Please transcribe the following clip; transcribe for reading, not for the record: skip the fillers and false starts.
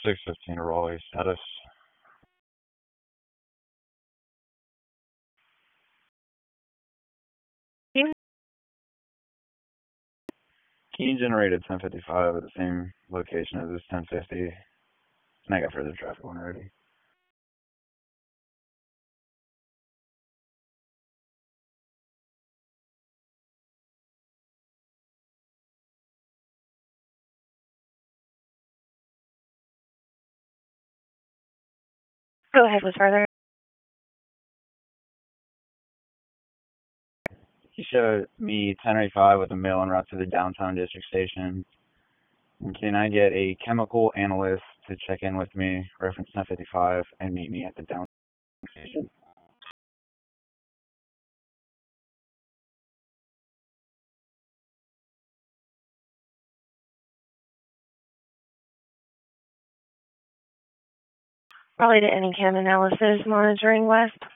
615 Raleigh status. Key generated 1055 at the same location as this 1050. And I got further traffic when ready. Go ahead with further. He showed me 1085 with a mail en route to the downtown district station. And can I get a chemical analyst to check in with me, reference 1055, and meet me at the downtown station? Probably to any chem analysis monitoring west.